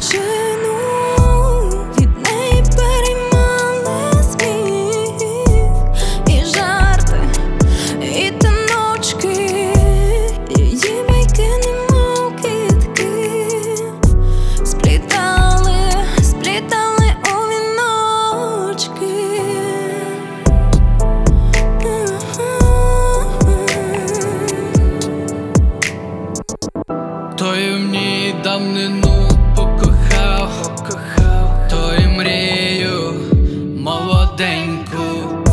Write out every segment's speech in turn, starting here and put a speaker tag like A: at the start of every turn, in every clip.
A: дівчину, від неї переймали сміх і жарти, і таночки, її байки немов квітки сплітали у віночки.
B: Той в ній давнину покохав, той мрію молоденьку.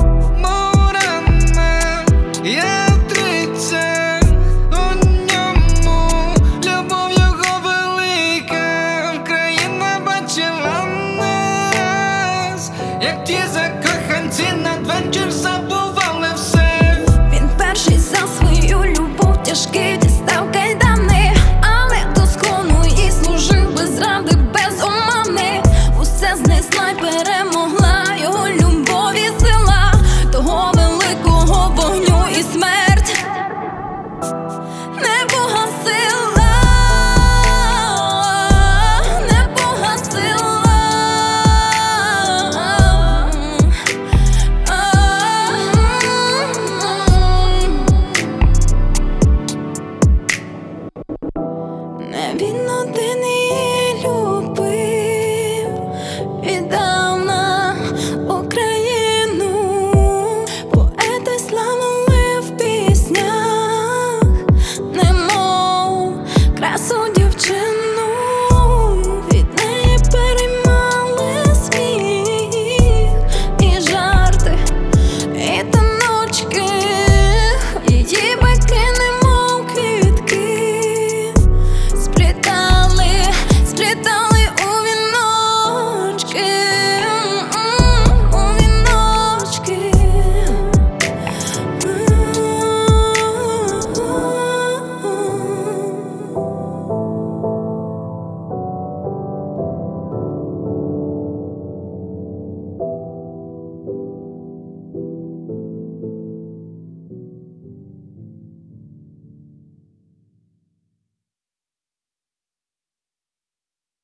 B: Морана, я втриться у ньому, любов його велика, країна бачила нас, як ті закоханці надвечір забували все.
A: Він перший за свою любов тяжкий дістав кайдани, але до склону їй служив без ради, без омани. Усе знесла й перемогла його любов і сила, того великого вогню і смерть не погасила, не погасила. Не він один і